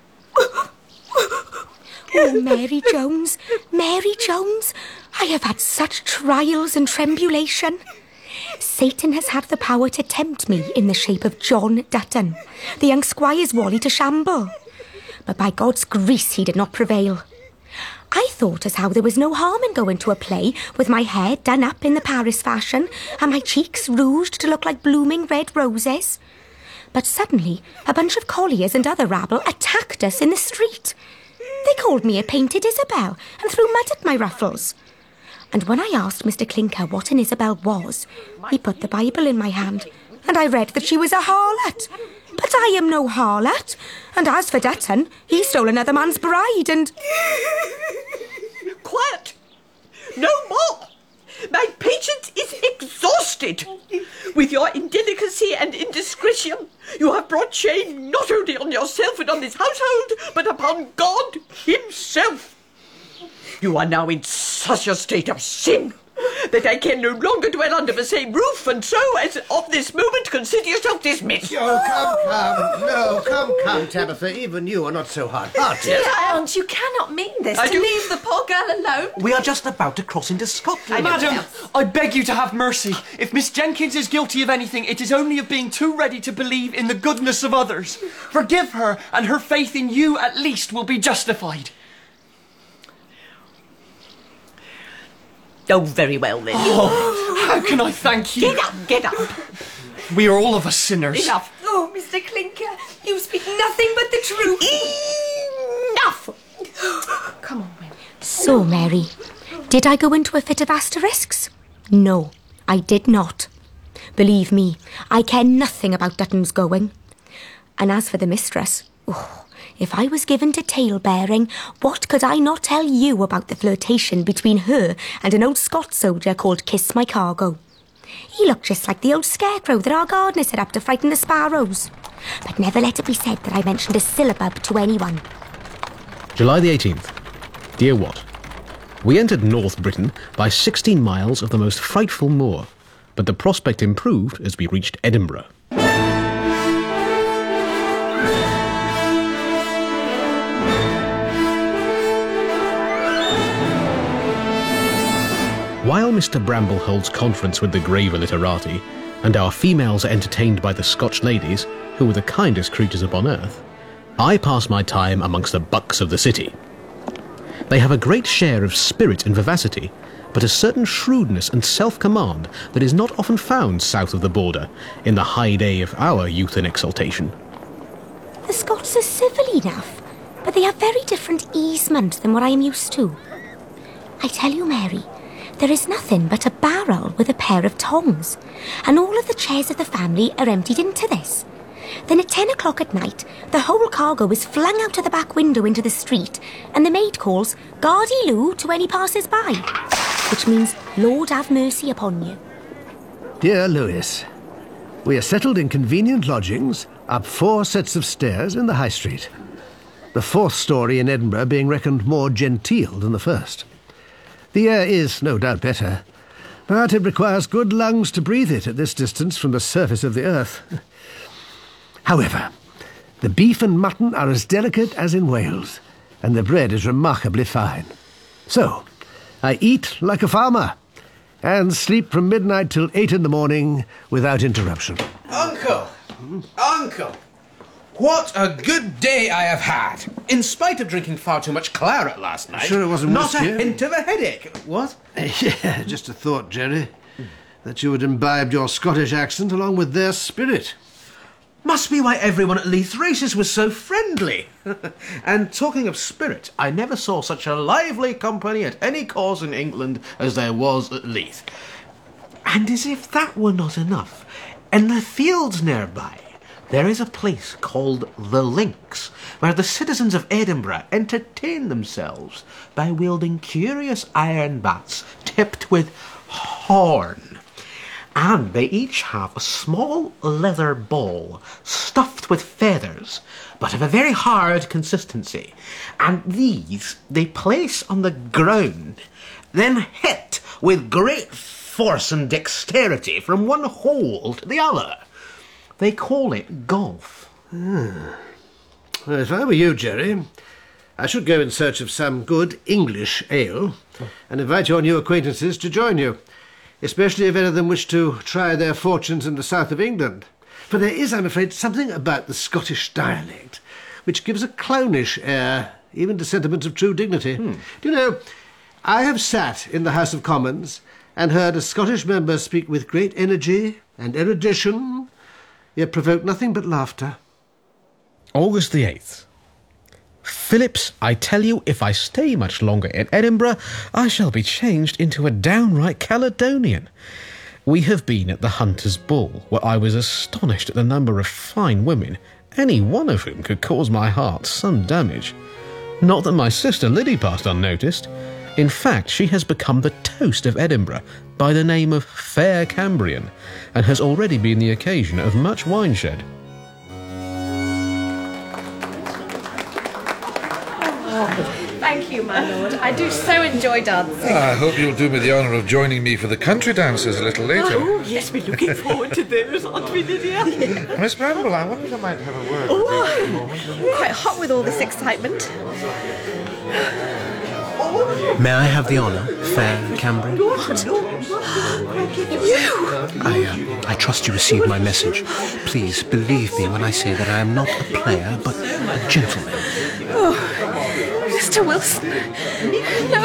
Oh, Mary Jones, Mary Jones, I have had such trials and tribulation. Satan has had the power to tempt me in the shape of John Dutton, the young squire's Wally to shamble. But by God's grace he did not prevail. I thought as how there was no harm in going to a play with my hair done up in the Paris fashion and my cheeks rouged to look like blooming red roses. But suddenly a bunch of colliers and other rabble attacked us in the street. They called me a painted Isabel and threw mud at my ruffles. And when I asked Mister Clinker what an Isabel was, he put the Bible in my hand, and I read that she was a harlot. But I am no harlot. And as for Dutton, he stole another man's bride and... Quiet! No more! My patience is exhausted. With your indelicacy and indiscretion, you have brought shame not only on yourself and on this household, but upon God himself. You are now in such a state of sin that I can no longer dwell under the same roof, and so, as of this moment, consider yourself dismissed. Oh, come, come. No, come, come, Tabitha. Even you are not so hard-hearted. Dear aunt, you cannot mean this. I to do- leave the poor girl alone. We are just about to cross into Scotland. Madam, I beg you to have mercy. If Miss Jenkins is guilty of anything, it is only of being too ready to believe in the goodness of others. Forgive her, and her faith in you at least will be justified. Oh, very well then. Oh, how can I thank you? Get up, get up. We are all of us sinners. Enough. Oh, Mister Clinker, you speak nothing but the truth. Enough! Come on, Will. So, Mary, did I go into a fit of asterisks? No, I did not. Believe me, I care nothing about Dutton's going. And as for the mistress, oh, if I was given to tale-bearing, what could I not tell you about the flirtation between her and an old Scots soldier called Kiss My Cargo? He looked just like the old scarecrow that our gardener set up to frighten the sparrows. But never let it be said that I mentioned a syllabub to anyone. July the eighteenth. Dear Wat, we entered North Britain by sixteen miles of the most frightful moor, but the prospect improved as we reached Edinburgh. While Mister Bramble holds conference with the graver literati, and our females are entertained by the Scotch ladies, who are the kindest creatures upon earth, I pass my time amongst the bucks of the city. They have a great share of spirit and vivacity, but a certain shrewdness and self-command that is not often found south of the border, in the high day of our youth and exultation. The Scots are civil enough, but they have very different easement than what I am used to. I tell you, Mary, there is nothing but a barrel with a pair of tongs, and all of the chairs of the family are emptied into this. Then at ten o'clock at night, the whole cargo is flung out of the back window into the street, and the maid calls "Gardy Lou" to any passers-by, which means "Lord have mercy upon you." Dear Lewis, we are settled in convenient lodgings, up four sets of stairs in the High Street. The fourth story in Edinburgh being reckoned more genteel than the first. The air is, no doubt, better, but it requires good lungs to breathe it at this distance from the surface of the earth. However, the beef and mutton are as delicate as in Wales, and the bread is remarkably fine. So, I eat like a farmer, and sleep from midnight till eight in the morning without interruption. Uncle! Uncle! What a good day I have had! In spite of drinking far too much claret last night. Sure it wasn't Not whiskey? a hint of a headache. What? Yeah, just a thought, Jerry, that you had imbibed your Scottish accent along with their spirit. Must be why everyone at Leith Races was so friendly. And talking of spirit, I never saw such a lively company at any course in England as there was at Leith. And as if that were not enough, in the fields nearby, there is a place called the Links, where the citizens of Edinburgh entertain themselves by wielding curious iron bats tipped with horn. And they each have a small leather ball stuffed with feathers, but of a very hard consistency. And these they place on the ground, then hit with great force and dexterity from one hole to the other. They call it golf. Hmm. Well, if I were you, Jerry, I should go in search of some good English ale and invite your new acquaintances to join you, especially if any of them wish to try their fortunes in the south of England. For there is, I'm afraid, something about the Scottish dialect which gives a clownish air, even to sentiments of true dignity. Hmm. Do you know, I have sat in the House of Commons and heard a Scottish member speak with great energy and erudition, yet provoke nothing but laughter. August the eighth. Phillips, I tell you, if I stay much longer in Edinburgh, I shall be changed into a downright Caledonian. We have been at the Hunter's Ball, where I was astonished at the number of fine women, any one of whom could cause my heart some damage. Not that my sister Liddy passed unnoticed. In fact, she has become the toast of Edinburgh by the name of Fair Cambrian, and has already been the occasion of much wineshed. Thank you, my lord. I do so enjoy dancing. I hope you'll do me the honour of joining me for the country dances a little later. Oh, yes, we're looking forward to those, aren't we, Lydia? Miss Bramble, I wonder if I might have a word Oh, with you at the moment. I'm quite hot with all this excitement. May I have the honour, Fair Cambrian? What? I, uh, I trust you received my message. Please believe me when I say that I am not a player, but a gentleman. Oh, Mister Wilson. No.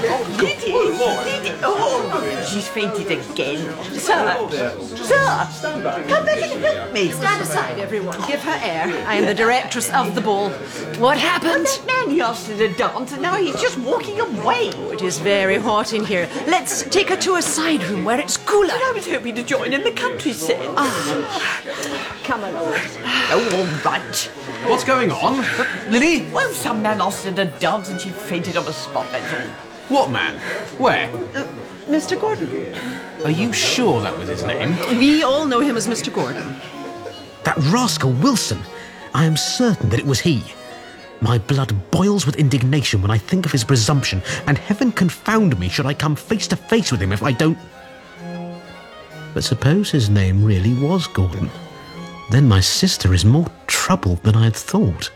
Oh, she's fainted again. Sir, sir, come back and help me. Stand aside, everyone. Give her air. I am the directress of the ball. What happened? That man he asked her to dance, and now he's just walking away. Oh, it is very hot in here. Let's take her to a side room where it's cooler. But I was hoping to join in the country set. Ah. Come along. Oh, all right. What's going on? Liddy? Well, some man asked her to dance, and she fainted on the spot, that's all. What man? Where? Uh, Mister Gordon. Are you sure that was his name? We all know him as Mister Gordon. That rascal Wilson! I am certain that it was he. My blood boils with indignation when I think of his presumption, and heaven confound me should I come face to face with him if I don't... But suppose his name really was Gordon. Then my sister is more troubled than I had thought.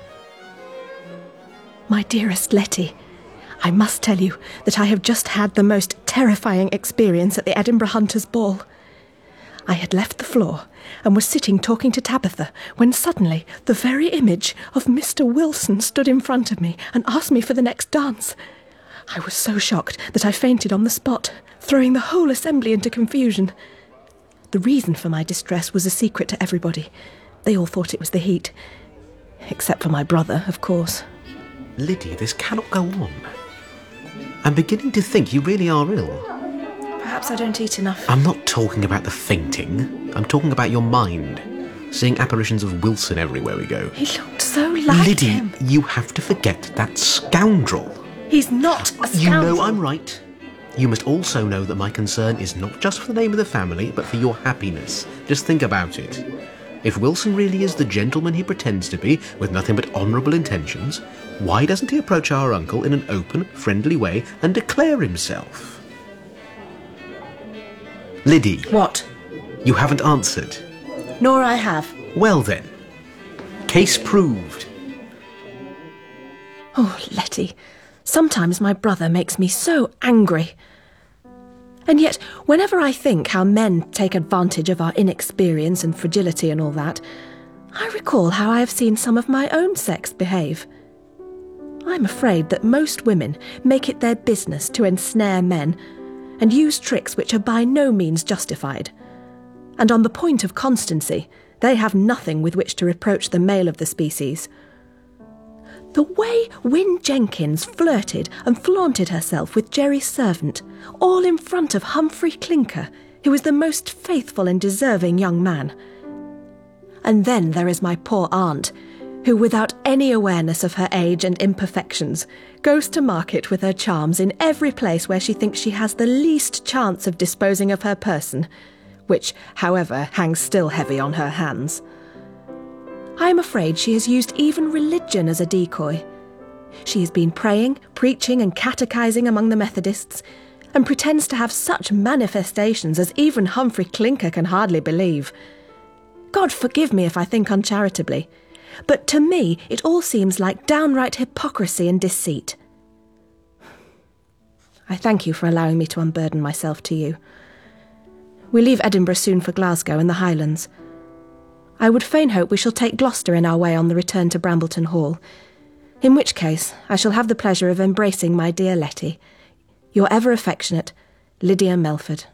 My dearest Letty, I must tell you that I have just had the most terrifying experience at the Edinburgh Hunters' Ball. I had left the floor and was sitting talking to Tabitha when suddenly the very image of Mister Wilson stood in front of me and asked me for the next dance. I was so shocked that I fainted on the spot, throwing the whole assembly into confusion. The reason for my distress was a secret to everybody. They all thought it was the heat. Except for my brother, of course. Liddy, this cannot go on. I'm beginning to think you really are ill. Perhaps I don't eat enough. I'm not talking about the fainting. I'm talking about your mind. Seeing apparitions of Wilson everywhere we go. He looked so like Liddy, him. you have to forget that scoundrel. He's not a scoundrel. You know I'm right. You must also know that my concern is not just for the name of the family, but for your happiness. Just think about it. If Wilson really is the gentleman he pretends to be, with nothing but honourable intentions, why doesn't he approach our uncle in an open, friendly way and declare himself? Liddy. What? You haven't answered. Nor I have. Well then. Case proved. Oh, Letty, sometimes my brother makes me so angry. And yet, whenever I think how men take advantage of our inexperience and fragility and all that, I recall how I have seen some of my own sex behave. I'm afraid that most women make it their business to ensnare men and use tricks which are by no means justified. And on the point of constancy, they have nothing with which to reproach the male of the species. The way Wyn Jenkins flirted and flaunted herself with Jerry's servant, all in front of Humphrey Clinker, who is the most faithful and deserving young man. And then there is my poor aunt, who, without any awareness of her age and imperfections, goes to market with her charms in every place where she thinks she has the least chance of disposing of her person, which, however, hangs still heavy on her hands. I am afraid she has used even religion as a decoy. She has been praying, preaching and catechizing among the Methodists, and pretends to have such manifestations as even Humphrey Clinker can hardly believe. God forgive me if I think uncharitably, but to me it all seems like downright hypocrisy and deceit. I thank you for allowing me to unburden myself to you. We leave Edinburgh soon for Glasgow and the Highlands. I would fain hope we shall take Gloucester in our way on the return to Brambleton Hall, in which case I shall have the pleasure of embracing my dear Letty, your ever affectionate Lydia Melford.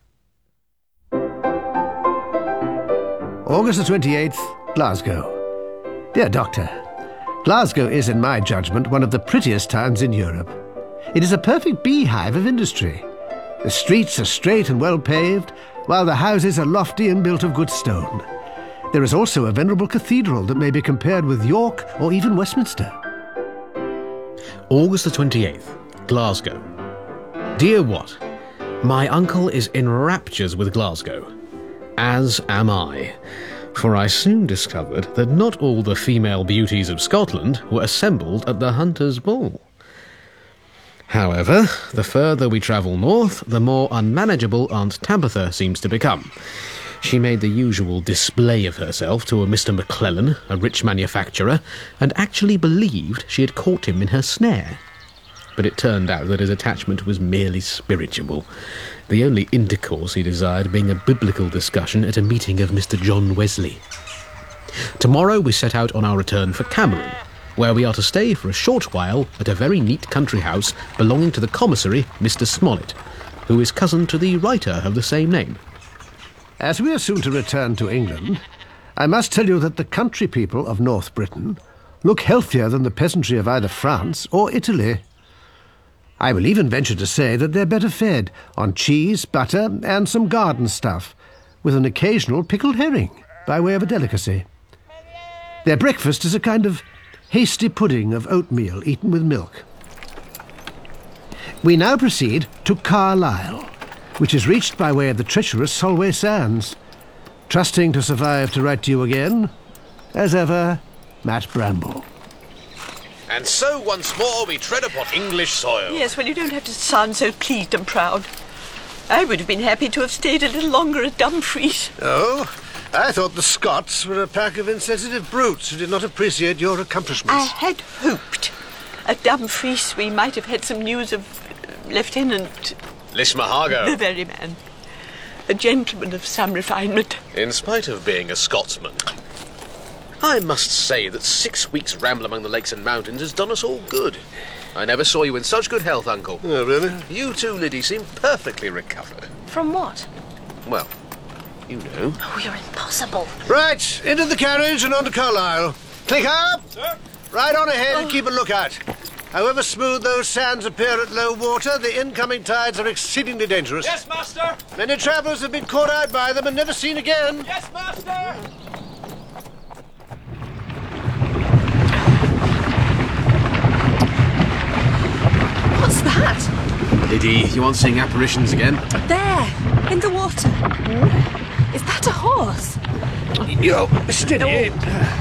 August the twenty-eighth, Glasgow. Dear Doctor, Glasgow is, in my judgment, one of the prettiest towns in Europe. It is a perfect beehive of industry. The streets are straight and well paved, while the houses are lofty and built of good stone. There is also a venerable cathedral that may be compared with York or even Westminster. August the twenty-eighth, Glasgow. Dear Wat, my uncle is in raptures with Glasgow. As am I. For I soon discovered that not all the female beauties of Scotland were assembled at the Hunters' Ball. However, the further we travel north, the more unmanageable Aunt Tabitha seems to become. She made the usual display of herself to a Mister McClellan, a rich manufacturer, and actually believed she had caught him in her snare. But it turned out that his attachment was merely spiritual, the only intercourse he desired being a biblical discussion at a meeting of Mister John Wesley. Tomorrow we set out on our return for Cameron, where we are to stay for a short while at a very neat country house belonging to the commissary, Mister Smollett, who is cousin to the writer of the same name. As we are soon to return to England, I must tell you that the country people of North Britain look healthier than the peasantry of either France or Italy. I will even venture to say that they're better fed on cheese, butter, and some garden stuff, with an occasional pickled herring, by way of a delicacy. Their breakfast is a kind of hasty pudding of oatmeal eaten with milk. We now proceed to Carlisle, which is reached by way of the treacherous Solway Sands. Trusting to survive to write to you again, as ever, Matt Bramble. And so once more we tread upon English soil. Yes, well, you don't have to sound so pleased and proud. I would have been happy to have stayed a little longer at Dumfries. Oh, I thought the Scots were a pack of insensitive brutes who did not appreciate your accomplishments. I had hoped. At Dumfries we might have had some news of uh, Lieutenant... Lismahago. The very man. A gentleman of some refinement. In spite of being a Scotsman. I must say that six weeks' ramble among the lakes and mountains has done us all good. I never saw you in such good health, Uncle. Oh, really? You too, Liddy, seem perfectly recovered. From what? Well, you know. Oh, you're impossible. Right, into the carriage and on to Carlisle. Click up! Sir? Right on ahead and keep a lookout. However smooth those sands appear at low water, the incoming tides are exceedingly dangerous. Yes, master! Many travellers have been caught out by them and never seen again. Yes, master! What's that? Liddy, you aren't seeing apparitions again? There, in the water. Is that a horse? Yo, steady.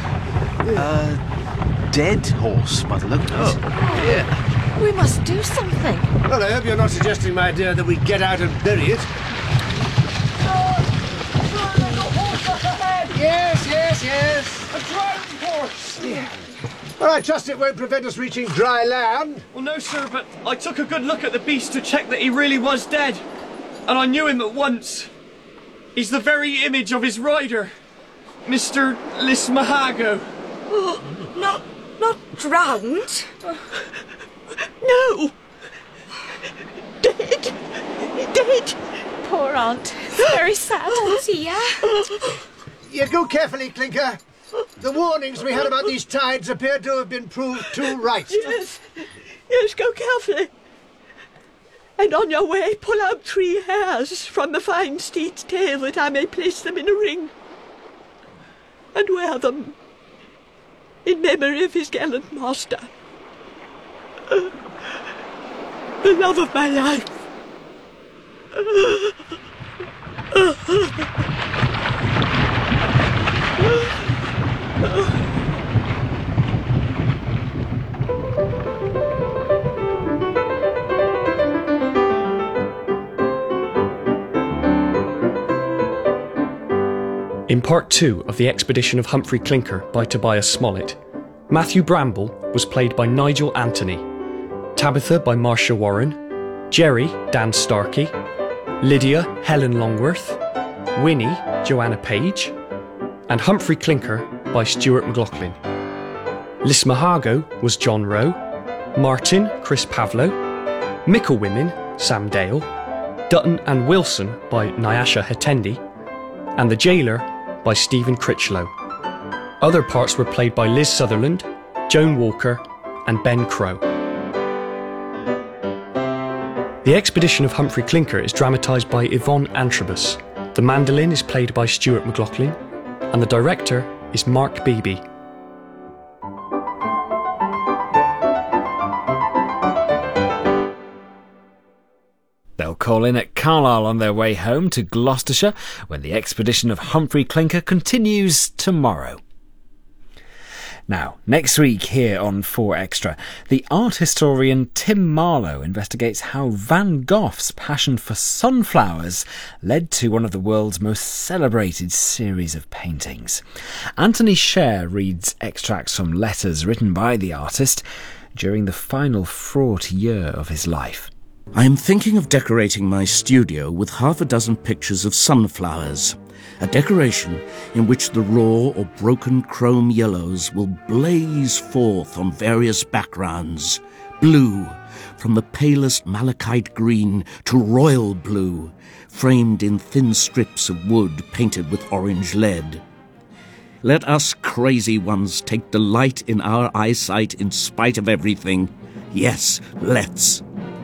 Uh, dead horse, by the look of it. Oh, yeah. We must do something. Well, I hope you're not suggesting, my dear, that we get out and bury it. Yes, yes, yes. A drowned horse! Yeah. Well, I trust it won't prevent us reaching dry land. Well, no, sir, but I took a good look at the beast to check that he really was dead. And I knew him at once. He's the very image of his rider. Mister Lismahago. Oh, not, not drowned? No! Dead! Dead! Poor aunt. It's very sad. Oh, dear. You go carefully, Clinker. The warnings we had about these tides appear to have been proved too right. Yes, yes, go carefully. And on your way, pull out three hairs from the fine steed's tail that I may place them in a ring. And wear them in memory of his gallant master. Uh, the love of my life. Uh, uh, uh, In part two of The Expedition of Humphrey Clinker by Tobias Smollett, Matthew Bramble was played by Nigel Anthony, Tabitha by Marcia Warren, Jerry Dan Starkey, Lydia Helen Longworth, Winnie Joanna Page, and Humphrey Clinker by Stuart McLaughlin. Lismahago was John Rowe, Martin Chris Pavlo, Micklewomen Sam Dale, Dutton and Wilson by Nyasha Hetendi, and the Jailer by Stephen Critchlow. Other parts were played by Liz Sutherland, Joan Walker, and Ben Crow. The Expedition of Humphrey Clinker is dramatised by Yvonne Antrobus. The mandolin is played by Stuart McLaughlin, and the director is Mark Beebe. They'll call in at Carlisle on their way home to Gloucestershire when the Expedition of Humphrey Clinker continues tomorrow. Now, next week here on four Extra, the art historian Tim Marlowe investigates how Van Gogh's passion for sunflowers led to one of the world's most celebrated series of paintings. Anthony Sher reads extracts from letters written by the artist during the final fraught year of his life. I am thinking of decorating my studio with half a dozen pictures of sunflowers, a decoration in which the raw or broken chrome yellows will blaze forth on various backgrounds, blue, from the palest malachite green to royal blue, framed in thin strips of wood painted with orange lead. Let us crazy ones take delight in our eyesight in spite of everything. Yes, let's.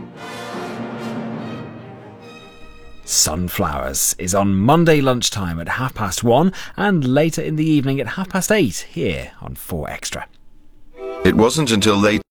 Sunflowers is on Monday lunchtime at half past one and later in the evening at half past eight here on four Extra. It wasn't until late